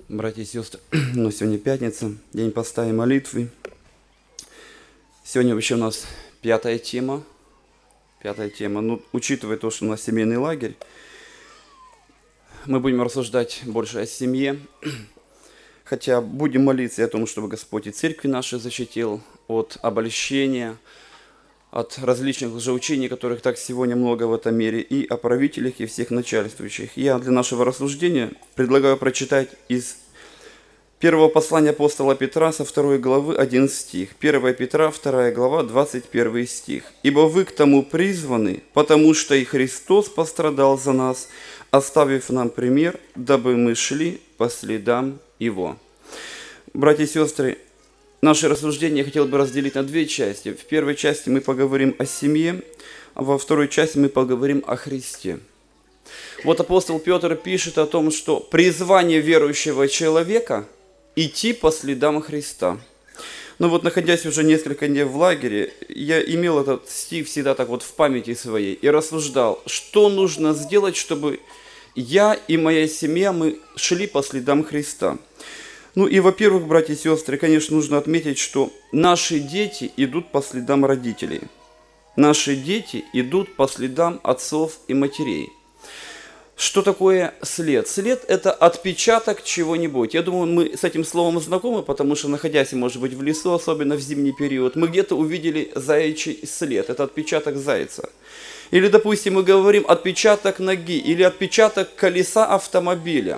Братья и сестры, ну, сегодня пятница, день поста и молитвы. Сегодня вообще у нас пятая тема. Ну, учитывая то, что у нас семейный лагерь, мы будем рассуждать больше о семье. Хотя будем молиться о том, чтобы Господь и церкви наши защитил от обольщения, от различных лжеучений, которых так сегодня много в этом мире, и о правителях и всех начальствующих. Я для нашего рассуждения предлагаю прочитать из первого послания апостола Петра со 2 главы 11 стих. 1 Петра, 2 глава, 21 стих. «Ибо вы к тому призваны, потому что и Христос пострадал за нас, оставив нам пример, дабы мы шли по следам Его». Братья и сестры, наше рассуждение я хотел бы разделить на две части. В первой части мы поговорим о семье, а во второй части мы поговорим о Христе. Вот апостол Петр пишет о том, что призвание верующего человека – идти по следам Христа. Но вот, находясь уже несколько дней в лагере, я имел этот стих всегда так вот в памяти своей и рассуждал, что нужно сделать, чтобы я и моя семья, мы шли по следам Христа. Ну и, во-первых, братья и сестры, конечно, нужно отметить, что наши дети идут по следам родителей. Наши дети идут по следам отцов и матерей. Что такое след? След – это отпечаток чего-нибудь. Я думаю, мы с этим словом знакомы, потому что, находясь, может быть, в лесу, особенно в зимний период, мы где-то увидели заячий след. Это отпечаток зайца. Или, допустим, мы говорим отпечаток ноги или отпечаток колеса автомобиля.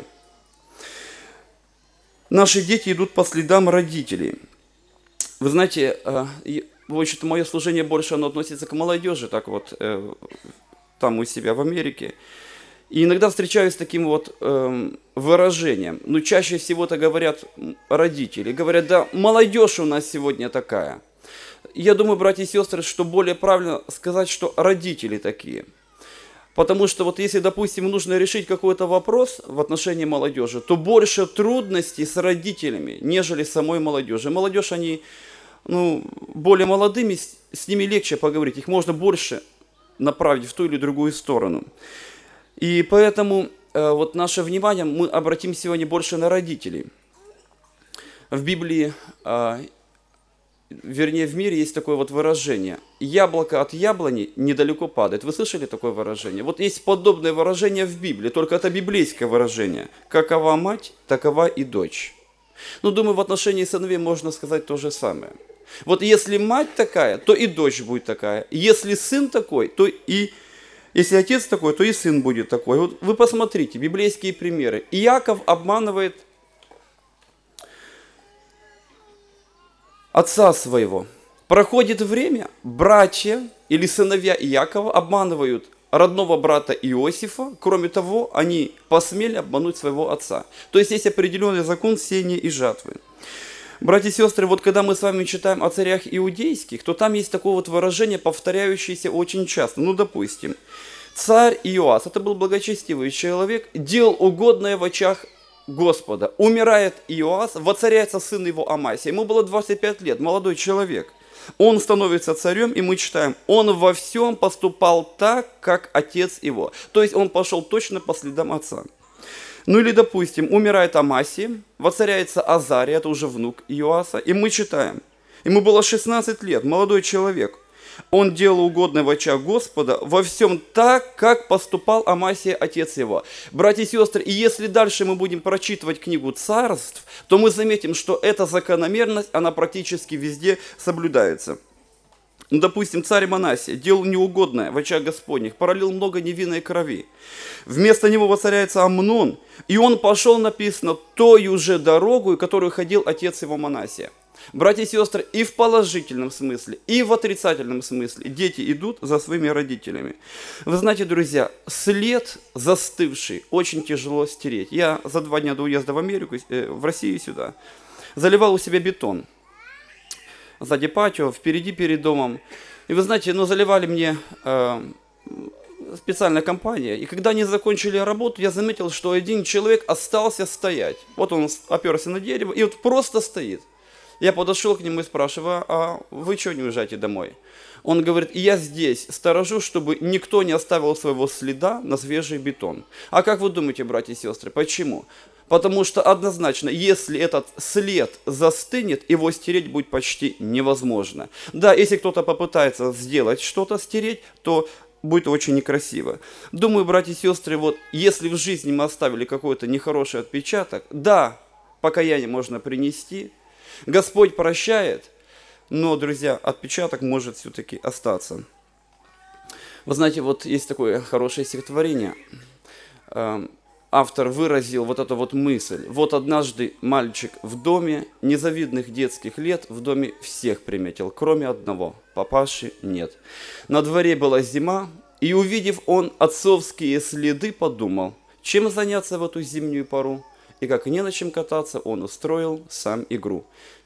Наши дети идут по следам родителей. Вы знаете, в общем-то, мое служение больше оно относится к молодежи, так вот, там у себя в Америке. И иногда встречаюсь с таким вот выражением. Ну, чаще всего-то говорят родители. Говорят, да, молодежь у нас сегодня такая. Я думаю, братья и сестры, что более правильно сказать, что родители такие. Потому что вот если, допустим, нужно решить какой-то вопрос в отношении молодежи, то больше трудностей с родителями, нежели с самой молодежью. Молодежь, они, более молодыми, с ними легче поговорить. Их можно больше направить в ту или другую сторону. И поэтому вот наше внимание мы обратим сегодня больше на родителей. В Библии, вернее в мире есть такое вот выражение: «Яблоко от яблони недалеко падает». Вы слышали такое выражение? Вот есть подобное выражение в Библии, только это библейское выражение. «Какова мать, такова и дочь». Думаю, в отношении сыновей можно сказать то же самое. Вот если мать такая, то и дочь будет такая. Если сын такой, то и... Если отец такой, то и сын будет такой. Вот вы посмотрите, библейские примеры. Иаков обманывает отца своего. Проходит время, братья или сыновья Иакова обманывают родного брата Иосифа. Кроме того, они посмели обмануть своего отца. То есть определенный закон сеяния и жатвы. Братья и сестры, вот когда мы с вами читаем о царях иудейских, то там есть такое вот выражение, повторяющееся очень часто. Допустим, царь Иоас, это был благочестивый человек, делал угодное в очах Господа. Умирает Иоас, воцаряется сын его Амасия. Ему было 25 лет, молодой человек. Он становится царем, и мы читаем, он во всем поступал так, как отец его. То есть он пошел точно по следам отца. Или, допустим, умирает Амасия, воцаряется Азария, это уже внук Иоаса, и мы читаем, ему было 16 лет, молодой человек. Он делал угодное в очах Господа во всем так, как поступал Амасия, отец его. Братья и сестры, и если дальше мы будем прочитывать книгу царств, то мы заметим, что эта закономерность, она практически везде соблюдается. Допустим, царь Манасия делал неугодное в очах Господних, пролил много невинной крови. Вместо него воцаряется Амнон, и он пошел, написано, тою же дорогу, которую ходил отец его Манасия. Братья и сестры, и в положительном смысле, и в отрицательном смысле дети идут за своими родителями. Вы знаете, друзья, след застывший очень тяжело стереть. Я за 2 дня до уезда в Америку, в Россию сюда, заливал у себя бетон. Сзади патио, впереди перед домом. И вы знаете, заливали мне специальная компания. И когда они закончили работу, я заметил, что один человек остался стоять. Вот он оперся на дерево и вот просто стоит. Я подошел к нему и спрашиваю, а вы чего не уезжаете домой? Он говорит, я здесь сторожу, чтобы никто не оставил своего следа на свежий бетон. А как вы думаете, братья и сестры, почему? Потому что однозначно, если этот след застынет, его стереть будет почти невозможно. Да, если кто-то попытается сделать что-то, стереть, то будет очень некрасиво. Думаю, братья и сестры, вот если в жизни мы оставили какой-то нехороший отпечаток, да, покаяние можно принести, Господь прощает, но, друзья, отпечаток может все-таки остаться. Вы знаете, вот есть такое хорошее стихотворение. Автор выразил вот эту вот мысль. Вот однажды мальчик в доме незавидных детских лет в доме всех приметил, кроме одного. Папаши нет. На дворе была зима, и увидев он отцовские следы, подумал, чем заняться в эту зимнюю пору. И как не на чем кататься, он устроил сам игру.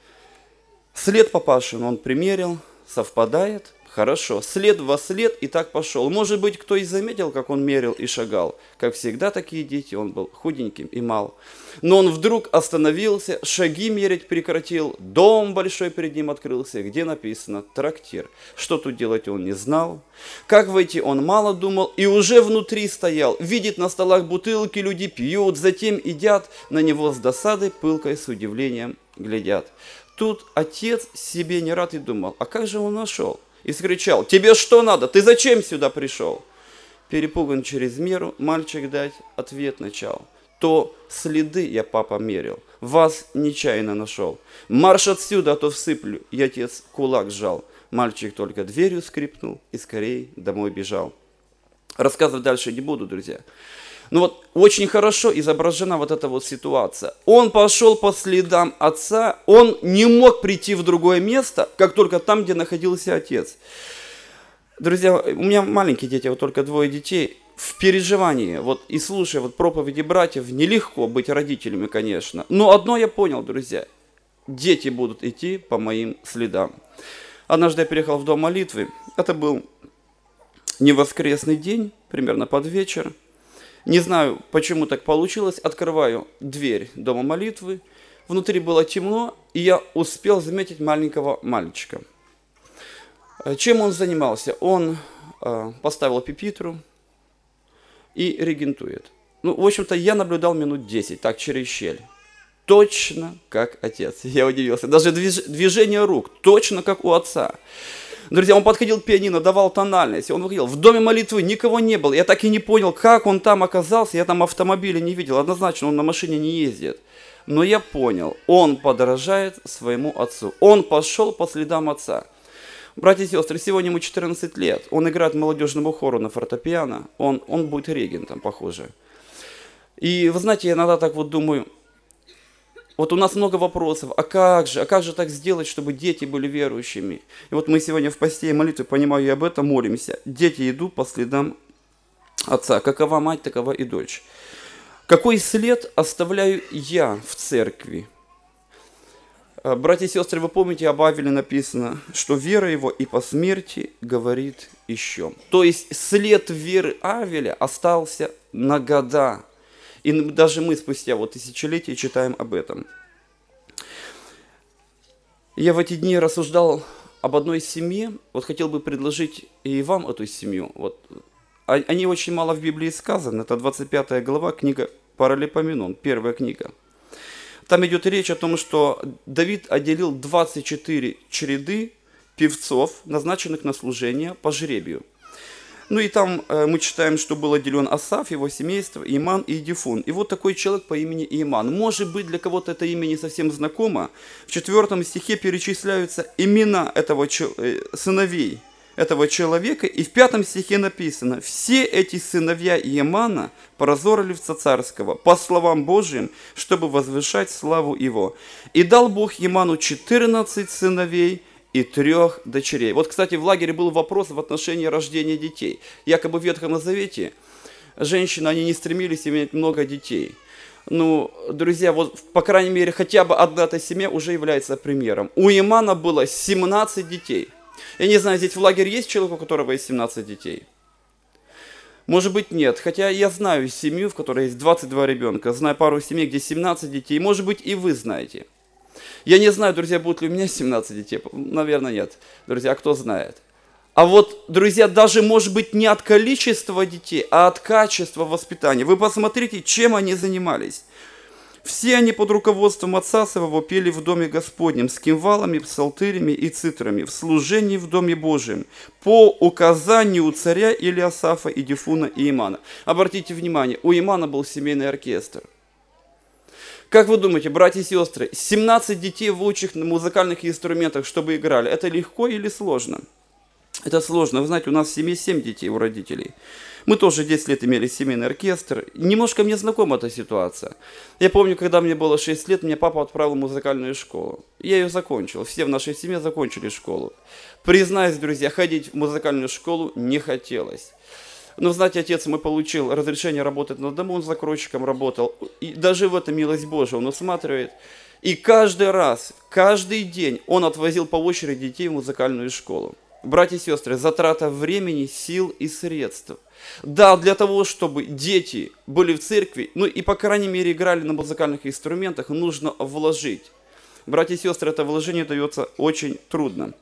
След папашин он примерил, совпадает. Хорошо, след во след и так пошел. Может быть, кто и заметил, как он мерил и шагал. Как всегда, такие дети, он был худеньким и мал. Но он вдруг остановился, шаги мерить прекратил. Дом большой перед ним открылся, где написано «трактир». Что тут делать он не знал. Как войти он мало думал и уже внутри стоял. Видит на столах бутылки, люди пьют, затем едят. На него с досадой пылкой с удивлением глядят. Тут отец себе не рад и думал, а как же он нашел? И скричал, тебе что надо, ты зачем сюда пришел? Перепуган через меру, мальчик дать ответ начал. То следы я, папа, мерил, вас нечаянно нашел. Марш отсюда, а то всыплю, и отец кулак сжал. Мальчик только дверью скрипнул и скорее домой бежал. Рассказывать дальше не буду, друзья. Ну вот очень хорошо изображена вот эта вот ситуация. Он пошел по следам отца, он не мог прийти в другое место, как только там, где находился отец. Друзья, у меня маленькие дети, вот только 2 детей. В переживании, вот и слушая вот проповеди братьев, нелегко быть родителями, конечно. Но одно я понял, друзья, дети будут идти по моим следам. Однажды я переехал в дом молитвы, это был не воскресный день, примерно под вечер. Не знаю, почему так получилось. Открываю дверь дома молитвы. Внутри было темно, и я успел заметить маленького мальчика. Чем он занимался? Он поставил пюпитру и регентует. Ну, в общем-то, я наблюдал минут 10, так, через щель. Точно как отец. Я удивился. Даже движение рук точно как у отца. Друзья, он подходил к пианино, давал тональность, он выходил. В доме молитвы никого не было. Я так и не понял, как он там оказался. Я там автомобиля не видел. Однозначно, он на машине не ездит. Но я понял, он подражает своему отцу. Он пошел по следам отца. Братья и сестры, сегодня ему 14 лет. Он играет молодежному хору на фортепиано. Он будет регентом, похоже. И вы знаете, я иногда так вот думаю, вот у нас много вопросов, а как же так сделать, чтобы дети были верующими? И вот мы сегодня в посте и молитве, понимаю, и об этом молимся. Дети идут по следам отца. Какова мать, такова и дочь. Какой след оставляю я в церкви? Братья и сестры, вы помните, об Авеле написано, что вера его и по смерти говорит еще. То есть след веры Авеля остался на года. И даже мы спустя вот тысячелетия читаем об этом. Я в эти дни рассуждал об одной семье. Вот хотел бы предложить и вам эту семью. Вот. Они очень мало в Библии сказаны. Это 25 глава, книга Паралипоменон, первая книга. Там идет речь о том, что Давид отделил 24 череды певцов, назначенных на служение по жребию. Ну и там мы читаем, что был отделен Асаф, его семейство, Иман и Едифун. И вот такой человек по имени Иман. Может быть, для кого-то это имя не совсем знакомо. В 4 стихе перечисляются имена сыновей этого человека. И в 5 стихе написано, все эти сыновья Имана прозорливца царского, по словам Божьим, чтобы возвышать славу его. И дал Бог Иману 14 сыновей, и 3 дочерей. Вот, кстати, в лагере был вопрос в отношении рождения детей. Якобы в Ветхом Завете женщины, они не стремились иметь много детей. Ну, друзья, вот, по крайней мере, хотя бы одна эта семья уже является примером. У Имана было 17 детей. Я не знаю, здесь в лагере есть человек, у которого есть 17 детей? Может быть, нет. Хотя я знаю семью, в которой есть 22 ребенка. Знаю пару семей, где 17 детей. Может быть, и вы знаете. Я не знаю, друзья, будут ли у меня 17 детей. Наверное, нет. Друзья, кто знает. А вот, друзья, даже, может быть, не от количества детей, а от качества воспитания. Вы посмотрите, чем они занимались. Все они под руководством отца своего пели в доме Господнем с кимвалами, псалтырями и цитрами в служении в доме Божьем по указанию царя Илиасафа, Идифуна и Имана. Обратите внимание, у Имана был семейный оркестр. Как вы думаете, братья и сестры, 17 детей выучить на музыкальных инструментах, чтобы играли, это легко или сложно? Это сложно. Вы знаете, у нас в семье 7 детей у родителей. Мы тоже 10 лет имели семейный оркестр. Немножко мне знакома эта ситуация. Я помню, когда мне было 6 лет, меня папа отправил в музыкальную школу. Я ее закончил. Все в нашей семье закончили школу. Признаюсь, друзья, ходить в музыкальную школу не хотелось. Но, знаете, отец мой получил разрешение работать на дому, он закройщиком работал. И даже в этом милость Божия он усматривает. И каждый раз, каждый день он отвозил по очереди детей в музыкальную школу. Братья и сестры, затрата времени, сил и средств. Да, для того, чтобы дети были в церкви, ну и, по крайней мере, играли на музыкальных инструментах, нужно вложить. Братья и сестры, это вложение дается очень трудно.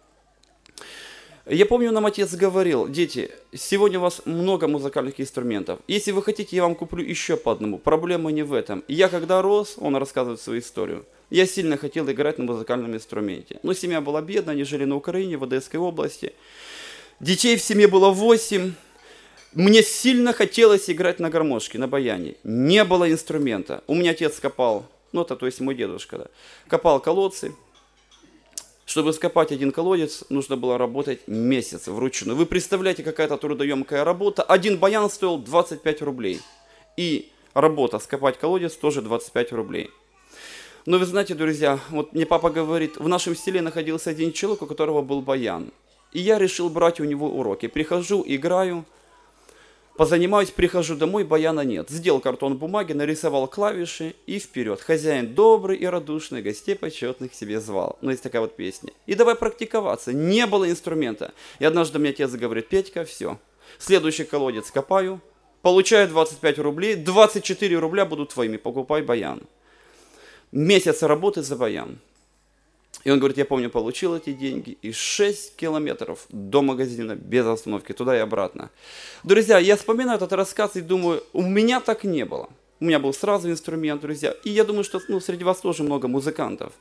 Я помню, нам отец говорил: дети, сегодня у вас много музыкальных инструментов. Если вы хотите, я вам куплю еще по одному. Проблема не в этом. Я когда рос, он рассказывает свою историю, я сильно хотел играть на музыкальном инструменте. Но семья была бедная, они жили на Украине, в Одесской области. Детей в семье было 8. Мне сильно хотелось играть на гармошке, на баяне. Не было инструмента. У меня отец копал, ну это то есть мой дедушка, да, копал колодцы. Чтобы скопать один колодец, нужно было работать месяц вручную. Вы представляете, какая-то трудоемкая работа. Один баян стоил 25 рублей. И работа скопать колодец тоже 25 рублей. Но вы знаете, друзья, вот мне папа говорит, в нашем селе находился один человек, у которого был баян. И я решил брать у него уроки. Прихожу, играю, позанимаюсь, прихожу домой, баяна нет. Сделал картон бумаги, нарисовал клавиши и вперед. Хозяин добрый и радушный, гостей почетных себе звал. Ну, есть такая вот песня. И давай практиковаться. Не было инструмента. И однажды мне отец говорит: Петька, все. Следующий колодец копаю, получаю 25 рублей, 24 рубля будут твоими, покупай баян. Месяц работы за баян. И он говорит: я помню, получил эти деньги и 6 километров до магазина без остановки, туда и обратно. Друзья, я вспоминаю этот рассказ и думаю, у меня так не было. У меня был сразу инструмент, друзья. И я думаю, что среди вас тоже много музыкантов.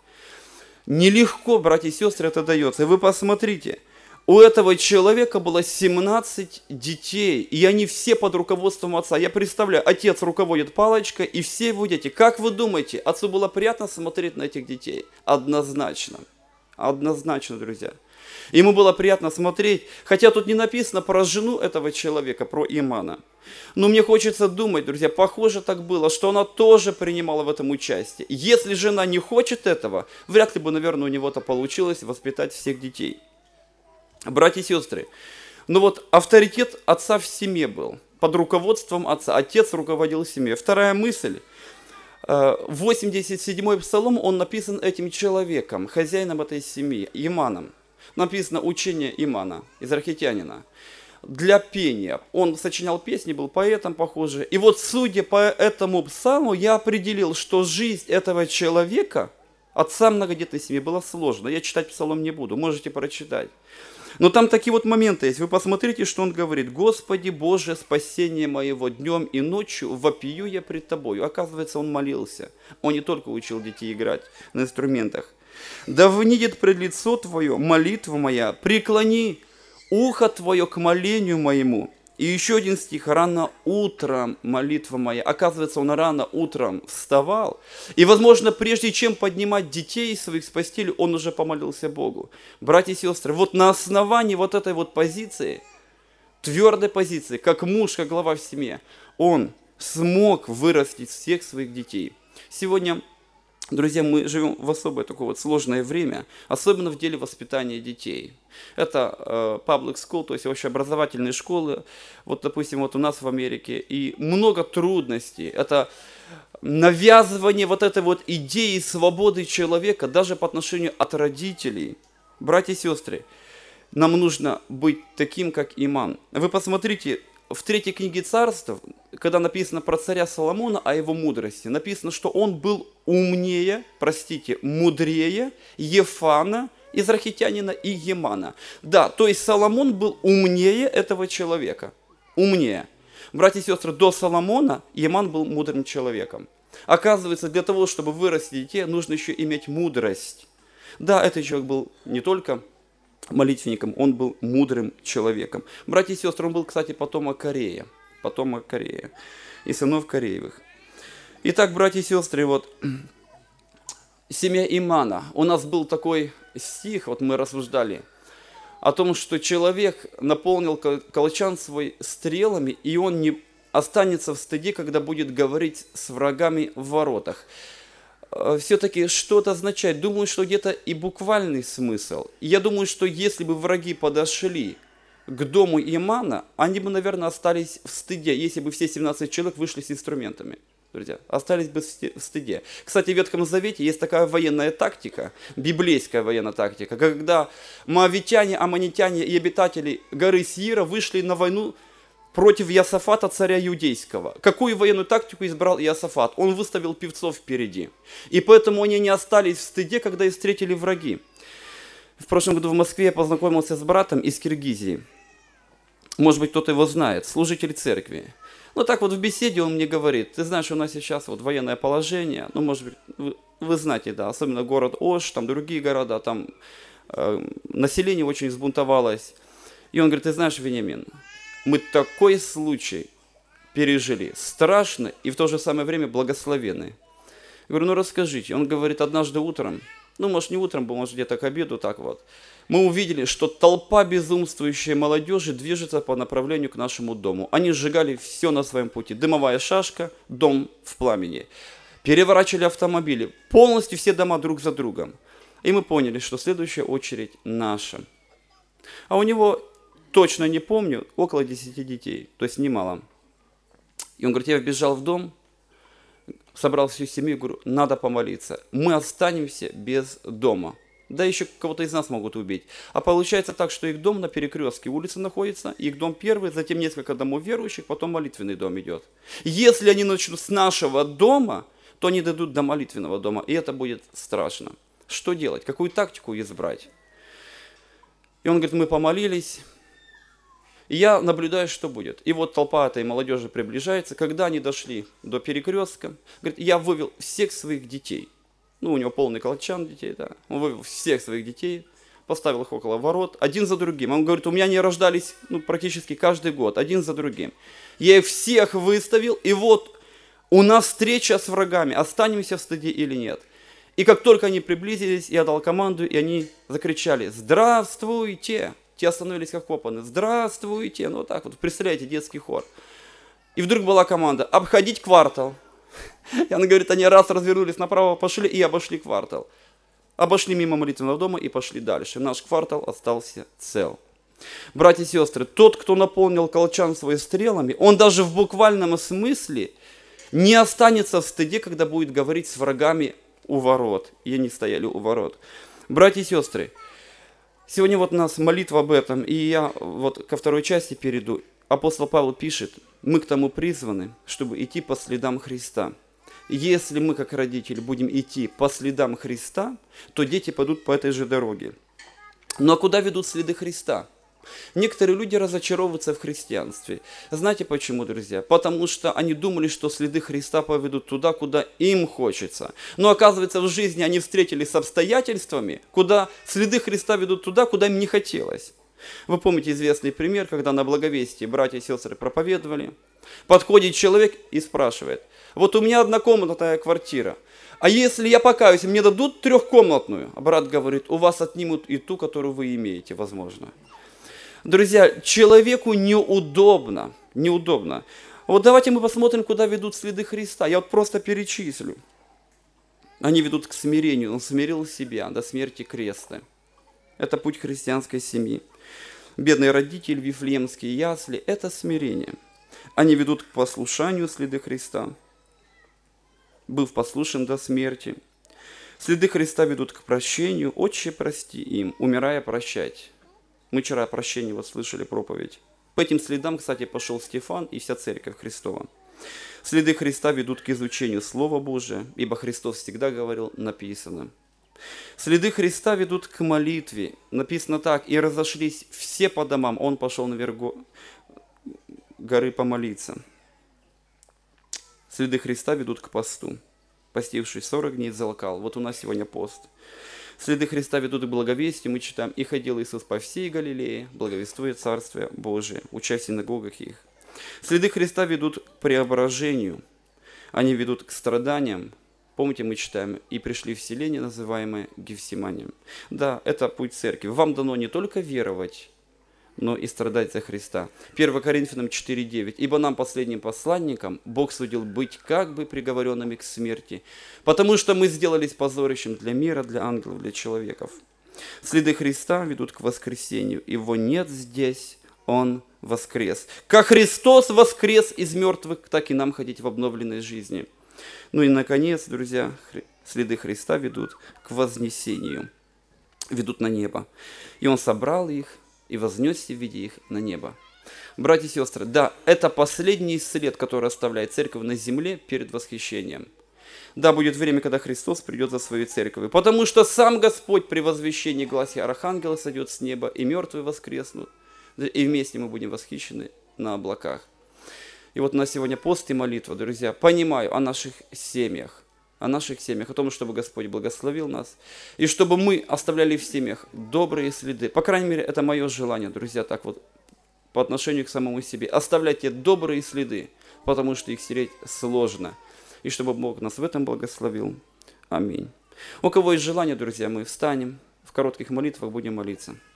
Нелегко, братья и сестры, это дается. И вы посмотрите, у этого человека было 17 детей, и они все под руководством отца. Я представляю, отец руководит палочкой, и все его дети. Как вы думаете, отцу было приятно смотреть на этих детей? Однозначно. Однозначно, друзья. Ему было приятно смотреть, хотя тут не написано про жену этого человека, про Имана. Но мне хочется думать, друзья, похоже так было, что она тоже принимала в этом участие. Если жена не хочет этого, вряд ли бы, наверное, у него-то получилось воспитать всех детей. Братья и сестры, ну вот авторитет отца в семье был, под руководством отца. Отец руководил семьей. Вторая мысль. 87-й псалом, он написан этим человеком, хозяином этой семьи, Иманом. Написано учение Имана, израильтянина. Для пения. Он сочинял песни, был поэтом, похоже. И вот, судя по этому псалму, я определил, что жизнь этого человека, отца многодетной семьи, была сложна. Я читать псалом не буду, можете прочитать. Но там такие вот моменты есть. Вы посмотрите, что он говорит. «Господи Боже, спасение моего, днем и ночью вопию я пред Тобою». Оказывается, он молился. Он не только учил детей играть на инструментах. «Да внидит пред лицо Твое молитва моя, преклони ухо Твое к молению моему». И еще один стих. «Рано утром молитва моя». Оказывается, он рано утром вставал. И, возможно, прежде чем поднимать детей своих с постели, он уже помолился Богу. Братья и сестры, вот на основании вот этой вот позиции, твердой позиции, как муж, как глава в семье, он смог вырастить всех своих детей. Сегодня, друзья, мы живем в особое такое вот сложное время, особенно в деле воспитания детей. Это public school, то есть общеобразовательные школы, вот, допустим, вот у нас в Америке, и много трудностей. Это навязывание вот этой вот идеи свободы человека даже по отношению от родителей. Братья и сестры, нам нужно быть таким, как Иман. Вы посмотрите, в 3 книге Царств, когда написано про царя Соломона, о его мудрости, написано, что он был умнее, мудрее Ефана, израильтянина и Емана. Да, то есть Соломон был умнее этого человека. Умнее. Братья и сестры, до Соломона Еман был мудрым человеком. Оказывается, для того, чтобы вырастить детей, нужно еще иметь мудрость. Да, этот человек был не только молитвенником, он был мудрым человеком. Братья и сестры, он был, кстати, потомок Корея и сынов Кореевых. Итак, братья и сестры, вот семья Имана. У нас был такой стих, вот мы рассуждали, о том, что человек наполнил колчан свой стрелами, и он не останется в стыде, когда будет говорить с врагами в воротах. Все-таки что это означает? Думаю, что где-то и буквальный смысл. Я думаю, что если бы враги подошли к дому Имана, они бы, наверное, остались в стыде, если бы все 17 человек вышли с инструментами. Друзья, остались бы в стыде. Кстати, в Ветхом Завете есть такая военная тактика, библейская военная тактика, когда моавитяне, аммонитяне и обитатели горы Сиира вышли на войну против Иосафата, царя иудейского. Какую военную тактику избрал Иосафат? Он выставил певцов впереди. И поэтому они не остались в стыде, когда их встретили враги. В прошлом году в Москве я познакомился с братом из Киргизии. Может быть, кто-то его знает, служитель церкви. Ну так вот в беседе он мне говорит: ты знаешь, у нас сейчас вот военное положение, ну может быть, вы знаете, да, особенно город Ош, там другие города, там население очень взбунтовалось. И он говорит: ты знаешь, Вениамин, мы такой случай пережили, страшно и в то же самое время благословенный. Я говорю: ну расскажите. Он говорит: однажды утром, ну может не утром, может где-то к обеду, так вот, мы увидели, что толпа безумствующей молодежи движется по направлению к нашему дому. Они сжигали все на своем пути. Дымовая шашка, дом в пламени. Переворачивали автомобили, полностью все дома друг за другом. И мы поняли, что следующая очередь наша. А у него, точно не помню, около 10 детей, то есть немало. И он говорит: я вбежал в дом, собрал всю семью, говорю: надо помолиться. Мы останемся без дома. Да еще кого-то из нас могут убить. А получается так, что их дом на перекрестке улицы находится, их дом первый, затем несколько домов верующих, потом молитвенный дом идет. Если они начнут с нашего дома, то они дойдут до молитвенного дома, и это будет страшно. Что делать? Какую тактику избрать? И он говорит: мы помолились, и я наблюдаю, что будет. И вот толпа этой молодежи приближается. Когда они дошли до перекрестка, говорит: я вывел всех своих детей. Ну, у него полный колчан детей, да. Он вывел всех своих детей, поставил их около ворот, один за другим. Он говорит: у меня они рождались практически каждый год, один за другим. Я их всех выставил, и вот у нас встреча с врагами, останемся в стыде или нет. И как только они приблизились, я дал команду, и они закричали: здравствуйте! Те остановились как вкопанные: здравствуйте! Ну вот так вот, представляете, детский хор. И вдруг была команда: обходить квартал. И она говорит, они раз развернулись направо, пошли и обошли квартал. Обошли мимо молитвенного дома и пошли дальше. Наш квартал остался цел. Братья и сестры, тот, кто наполнил колчан своими стрелами, он даже в буквальном смысле не останется в стыде, когда будет говорить с врагами у ворот. И они стояли у ворот. Братья и сестры, сегодня вот у нас молитва об этом, и я вот ко второй части перейду. Апостол Павел пишет: мы к тому призваны, чтобы идти по следам Христа. Если мы, как родители, будем идти по следам Христа, то дети пойдут по этой же дороге. Ну а куда ведут следы Христа? Некоторые люди разочаровываются в христианстве. Знаете почему, друзья? Потому что они думали, что следы Христа поведут туда, куда им хочется. Но оказывается, в жизни они встретились с обстоятельствами, куда следы Христа ведут туда, куда им не хотелось. Вы помните известный пример, когда на Благовестии братья и сестры проповедовали. Подходит человек и спрашивает: вот у меня однокомнатная квартира, а если я покаюсь, мне дадут трехкомнатную? А брат говорит: у вас отнимут и ту, которую вы имеете, возможно. Друзья, человеку неудобно. Вот давайте мы посмотрим, куда ведут следы Христа. Я вот просто перечислю. Они ведут к смирению. Он смирил себя до смерти креста. Это путь христианской семьи. Бедные родители, вифлеемские ясли – это смирение. Они ведут к послушанию следы Христа, быв послушен до смерти. Следы Христа ведут к прощению. Отче, прости им, умирая, прощать. Мы вчера о прощении вот слышали проповедь. По этим следам, кстати, пошел Стефан и вся церковь Христова. Следы Христа ведут к изучению Слова Божия, ибо Христос всегда говорил: написано. Следы Христа ведут к молитве. Написано так: и разошлись все по домам. Он пошел наверх горы помолиться. Следы Христа ведут к посту. постившись 40 дней, залокал. Вот у нас сегодня пост. Следы Христа ведут к благовестию, мы читаем, «И ходил Иисус по всей Галилее, благовествуя Царствие Божие, уча в синагогах их». Следы Христа ведут к преображению, они ведут к страданиям. Помните, мы читаем, «И пришли в селение, называемое Гефсиманием». Да, это путь церкви. Вам дано не только веровать, но и страдать за Христа. 1 Коринфянам 4:9. «Ибо нам, последним посланникам, Бог судил быть как бы приговоренными к смерти, потому что мы сделались позорищем для мира, для ангелов, для человеков». Следы Христа ведут к воскресению. Его нет здесь, Он воскрес. Как Христос воскрес из мертвых, так и нам ходить в обновленной жизни. Ну и, наконец, друзья, следы Христа ведут к вознесению, ведут на небо. И Он собрал их и вознесся в виде их на небо. Братья и сестры, да, это последний след, который оставляет церковь на земле перед восхищением. Да, будет время, когда Христос придет за свою церковь, потому что сам Господь при возвещении гласе архангела сойдет с неба, и мертвые воскреснут, и вместе мы будем восхищены на облаках. И вот у нас сегодня пост и молитва, друзья. Понимаю о наших семьях, о том, чтобы Господь благословил нас, и чтобы мы оставляли в семьях добрые следы. По крайней мере, это мое желание, друзья, так вот, по отношению к самому себе. Оставляйте добрые следы, потому что их стереть сложно. И чтобы Бог нас в этом благословил. Аминь. У кого есть желание, друзья, мы встанем, в коротких молитвах будем молиться.